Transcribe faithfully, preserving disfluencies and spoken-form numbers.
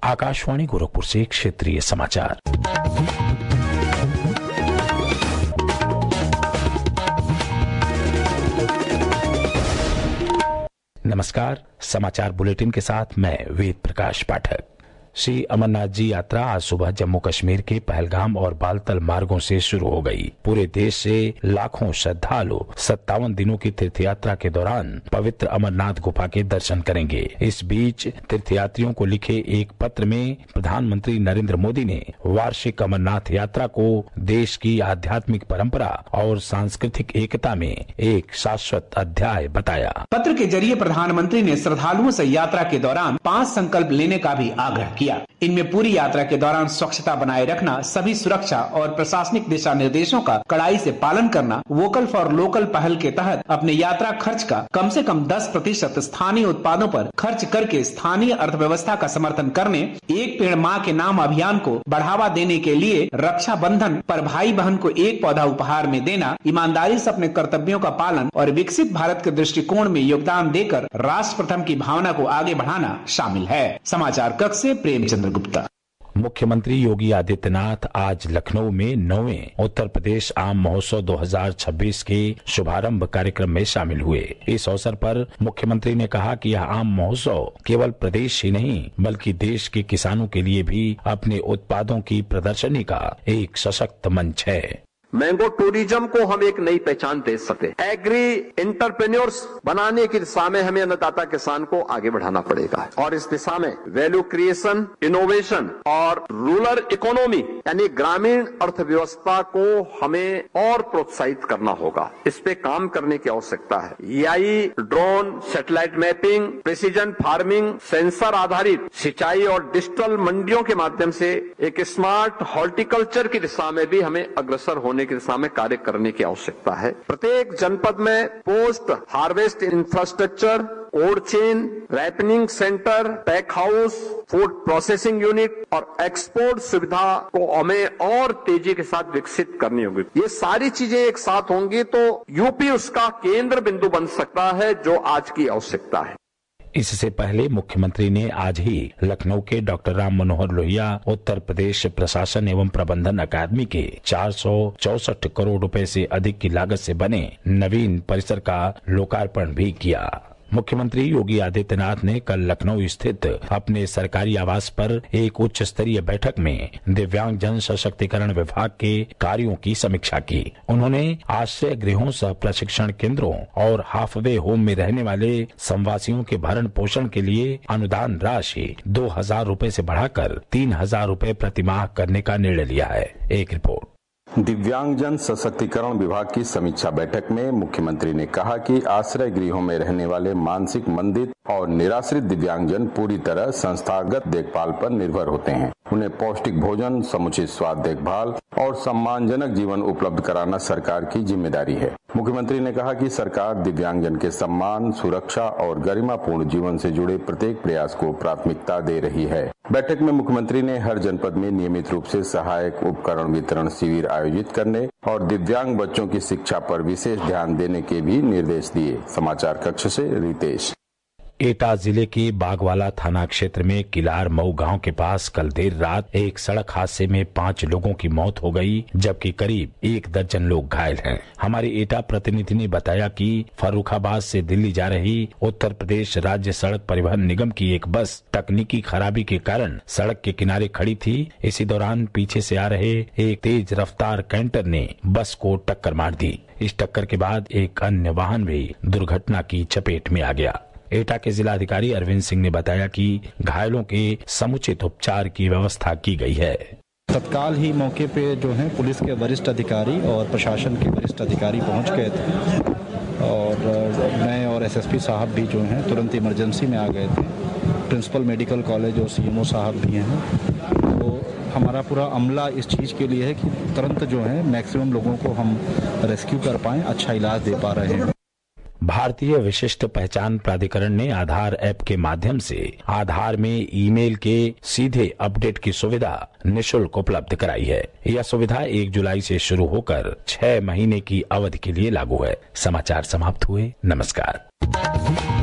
आकाशवाणी गोरखपुर से क्षेत्रीय समाचार। नमस्कार, समाचार बुलेटिन के साथ मैं वेद प्रकाश पाठक। श्री अमरनाथ जी यात्रा आज सुबह जम्मू कश्मीर के पहलगाम और बालतल मार्गों से शुरू हो गई। पूरे देश से लाखों श्रद्धालु सत्तावन दिनों की तीर्थ यात्रा के दौरान पवित्र अमरनाथ गुफा के दर्शन करेंगे। इस बीच तीर्थयात्रियों को लिखे एक पत्र में प्रधानमंत्री नरेंद्र मोदी ने वार्षिक अमरनाथ यात्रा को देश की आध्यात्मिक परंपरा और सांस्कृतिक एकता में एक शाश्वत अध्याय बताया। पत्र के जरिए प्रधानमंत्री ने श्रद्धालुओं से यात्रा के दौरान पांच संकल्प लेने का भी आग्रह किया। इनमें पूरी यात्रा के दौरान स्वच्छता बनाए रखना, सभी सुरक्षा और प्रशासनिक दिशा निर्देशों का कड़ाई से पालन करना, वोकल फॉर लोकल पहल के तहत अपने यात्रा खर्च का कम से कम दस प्रतिशत स्थानीय उत्पादों पर खर्च करके स्थानीय अर्थव्यवस्था का समर्थन करने, एक पेड़ माँ के नाम अभियान को बढ़ावा देने के लिए रक्षा बंधन पर भाई बहन को एक पौधा उपहार में देना, ईमानदारी से अपने कर्तव्यों का पालन और विकसित भारत के दृष्टिकोण में योगदान देकर राष्ट्र प्रथम की भावना को आगे बढ़ाना शामिल है। समाचार कक्ष से प्रेमचंद्र गुप्ता। मुख्यमंत्री योगी आदित्यनाथ आज लखनऊ में नौवें उत्तर प्रदेश आम महोत्सव दो हज़ार छब्बीस के शुभारंभ कार्यक्रम में शामिल हुए। इस अवसर पर मुख्यमंत्री ने कहा कि यह आम महोत्सव केवल प्रदेश ही नहीं बल्कि देश के किसानों के लिए भी अपने उत्पादों की प्रदर्शनी का एक सशक्त मंच है। मैंगो टूरिज्म को हम एक नई पहचान दे सके। एग्री एंटरप्रेन्योर्स बनाने की दिशा में हमें अन्नदाता किसान को आगे बढ़ाना पड़ेगा और इस दिशा में वैल्यू क्रिएशन, इनोवेशन और रूरल इकोनॉमी यानी ग्रामीण अर्थव्यवस्था को हमें और प्रोत्साहित करना होगा। इस पे काम करने की आवश्यकता है। A I, drone, satellite mapping, precision farming, sensor आधारित सिंचाई और डिजिटल मंडियों के माध्यम से एक स्मार्ट हॉर्टिकल्चर की दिशा में भी हमें अग्रसर होने की दिशा में कार्य करने की आवश्यकता है। प्रत्येक जनपद में post harvest infrastructure, cold chain, ripening centre, pack house, food processing unit और एक्सपोर्ट सुविधा को हमें और तेजी के साथ विकसित करनी होगी। ये सारी चीजें एक साथ होंगी तो यूपी उसका केंद्र बिंदु बन सकता है जो आज की आवश्यकता है। इससे पहले मुख्यमंत्री ने आज ही लखनऊ के डॉक्टर राम मनोहर लोहिया उत्तर प्रदेश प्रशासन एवं प्रबंधन अकादमी के चार सौ चौसठ करोड़ रुपए से अधिक की लागत से बने नवीन परिसर का लोकार्पण भी किया। मुख्यमंत्री योगी आदित्यनाथ ने कल लखनऊ स्थित अपने सरकारी आवास पर एक उच्च स्तरीय बैठक में दिव्यांग जन सशक्तिकरण विभाग के कार्यों की समीक्षा की। उन्होंने आश्रय गृहों सह प्रशिक्षण केंद्रों और हाफ वे होम में रहने वाले संवासियों के भरण पोषण के लिए अनुदान राशि दो हजार रूपए से बढ़ाकर तीन हजार रूपए प्रतिमाह करने का निर्णय लिया है। एक रिपोर्ट। दिव्यांगजन सशक्तिकरण विभाग की समीक्षा बैठक में मुख्यमंत्री ने कहा कि आश्रय गृहों में रहने वाले मानसिक मंदित और निराश्रित दिव्यांगजन पूरी तरह संस्थागत देखभाल पर निर्भर होते हैं। उन्हें पौष्टिक भोजन, समुचित स्वास्थ्य देखभाल और सम्मानजनक जीवन उपलब्ध कराना सरकार की जिम्मेदारी है। मुख्यमंत्री ने कहा कि सरकार दिव्यांगजन के सम्मान, सुरक्षा और गरिमापूर्ण जीवन से जुड़े प्रत्येक प्रयास को प्राथमिकता दे रही है। बैठक में मुख्यमंत्री ने हर जनपद में नियमित रूप से सहायक उपकरण वितरण शिविर आयोजित करने और दिव्यांग बच्चों की शिक्षा पर विशेष ध्यान देने के भी निर्देश दिए। समाचार कक्ष से रितेश। एटा जिले के बागवाला थाना क्षेत्र में किलार मऊ गांव के पास कल देर रात एक सड़क हादसे में पांच लोगों की मौत हो गई जबकि करीब एक दर्जन लोग घायल हैं। हमारे एटा प्रतिनिधि ने बताया कि फर्रुखाबाद से दिल्ली जा रही उत्तर प्रदेश राज्य सड़क परिवहन निगम की एक बस तकनीकी खराबी के कारण सड़क के किनारे खड़ी थी। इसी दौरान पीछे से आ रहे एक तेज रफ्तार कैंटर ने बस को टक्कर मार दी। इस टक्कर के बाद एक अन्य वाहन भी दुर्घटना की चपेट में आ गया। एटा के जिलाधिकारी अरविंद सिंह ने बताया कि घायलों के समुचित उपचार की व्यवस्था की गई है। तत्काल ही मौके पे जो है पुलिस के वरिष्ठ अधिकारी और प्रशासन के वरिष्ठ अधिकारी पहुंच गए थे और मैं और एसएसपी साहब भी जो हैं तुरंत इमरजेंसी में आ गए थे। प्रिंसिपल मेडिकल कॉलेज और सीएमओ साहब भी हैं। तो हमारा पूरा अमला इस चीज़ के लिए है कि तुरंत जो है मैक्सिमम लोगों को हम रेस्क्यू कर पाएं, अच्छा इलाज दे पा रहे हैं। भारतीय विशिष्ट पहचान प्राधिकरण ने आधार ऐप के माध्यम से आधार में ईमेल के सीधे अपडेट की सुविधा निःशुल्क उपलब्ध कराई है। यह सुविधा एक जुलाई से शुरू होकर छह महीने की अवधि के लिए लागू है। समाचार समाप्त हुए। नमस्कार।